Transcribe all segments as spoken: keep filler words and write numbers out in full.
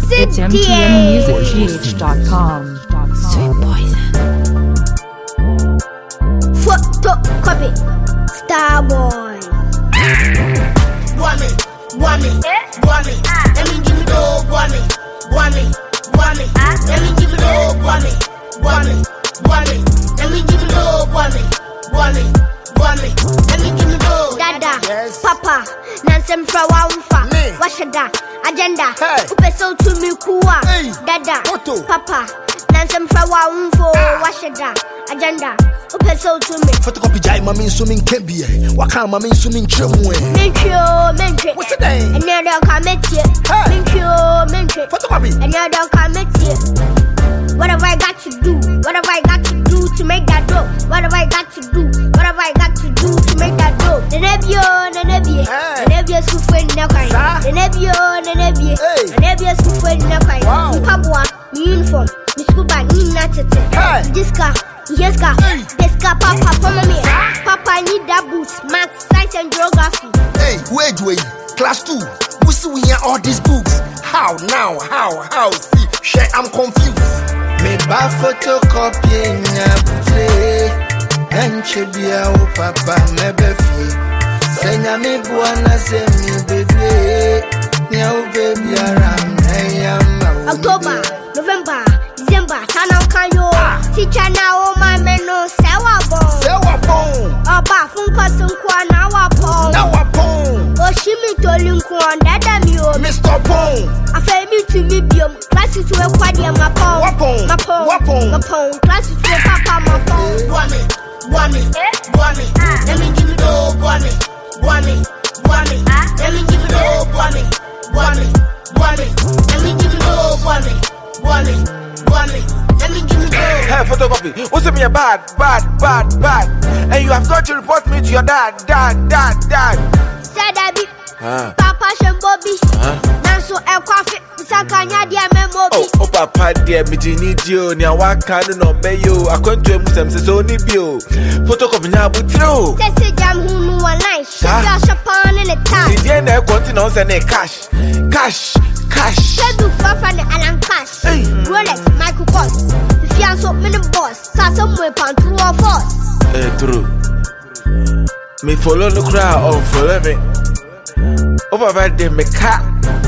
It's M T N Music G H dot com. Sweet poison. Photocopy. Starboy. Want me, want me, want me. Let me give me the want me, want me, want me. Let me give me the want me, want me, want me. Let me give me the want me, want me, want me. Let me give me the Dada, yes. Papa, Nansem Frawa Umfa, Washada, Agenda, Hey. Upe so to me kuwa, Hey. Dada, Photo. Papa, Nansem Frawa Umfo, Washada, Agenda, Upe so to me. Photocopy jai mami swimming kebie. Waka mami swimming chemwe. Menkyo, menkyo, What's the name? and you're the committee. Hey. Menkyo, menkyo, Photocopy. and you're the committee. What have I got to do? What have I got to do to make that dough? What have I got to do? What have I got to do to make that dough? The nebio, the nebie, Hey. the nebio sufwe nakai. Sir. The nebio, the nebie, Hey. the nebio sufwe nakai. Wow. Mpabwa, ni uniform, ni scuba, ni natete. Hey. Diska, yeska, Hey. diska, papa, follow me. Papa need that boots, math, science and geography. Hey, wait, wait. Class two. We see we hear all these books. How now? How? How? See, shit, I'm confused. Me ba photocopy nya butre Enche bia o papa me befi Senya mi buana se mi bebe Nya o baby aram Nya ma October, November, December, Sana Kanyo. Teacher now, my meno, Sawa Bon. Say what pon? Oba, Funka Sunkwa, now upon. Now what pon? Oshimi Tolinkwan, Dada Mio. Mister Pon. I feel me to me, Bium. Classes were Quadia, my pon. Wapon. My pon. Wapon. My pon. Classes were Papa, my pon. Want me, want me, want me. Let me give you the want me, want me, want me. Let me give you the want me, want me, want me. Let me give you the want me, want me, want me. Let me give you the. Hey, photocopy. What's me a bad, bad, bad, bad? And you have got to report me to your dad, dad, dad, dad. Said I be Huh? Papa Shambobi. Huh? Nanso, El Coffee. Sakanya, dear Memobi. Oh, oh, papa, dear, me need you. Nya waka no be you. I can't do musem se so ni bio. Photocopy nya butro. Tesse jam hunu one night. Huh? Shaka Shapan in the time. The end I continue send cash, cash, cash. Shedu Fafa and Alan Cash. Hey. Rolex, Michael Kors. If you are so many boss, Sasa Weapon, true or false. Eh, true. Me follow the crowd or follow me. Over there, me cat.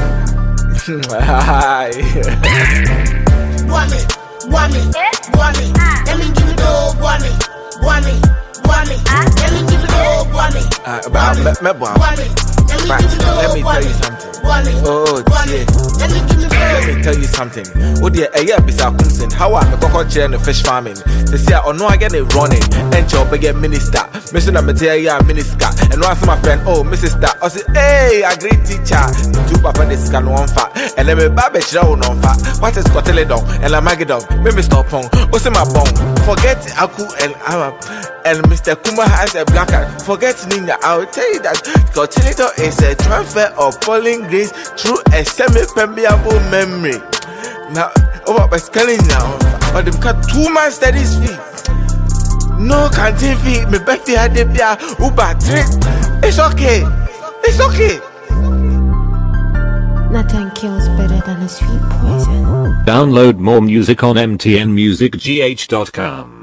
Hi. Want me, want me, want me. Let me give you the want me, want me, want me. Let me give you the want me, Uh, but me, me, boy. want me. Let me Right, give you the let me want tell you me, something. want me, Oh, want me. dear. Let me give you Let the. me tell you something. Oh dear, a year bisa kumsin. How I me koko chair no fish farming. They say I know I get it running. And job get minister. Mission na me tell ya minister. And once my friend, oh Missus Star, I say, hey, a great teacher. Two papa this can one fat. And then me babe chira on fat. What is Coteledon and La Magidon? Me me stop on. What's my bone? Forget Aku and Arab. And Mister Kuma has a black eye. Forget Nina. I will tell you that Coteledon is a transfer of pollen grace through a semi-permeable memory. Now, over by scaling now, but them cut two months studies fee. No canteen fee, me Betty had the beer, Uber trip. It's okay. It's okay. Nothing kills better than a sweet poison. Download more music on M T N Music G H dot com.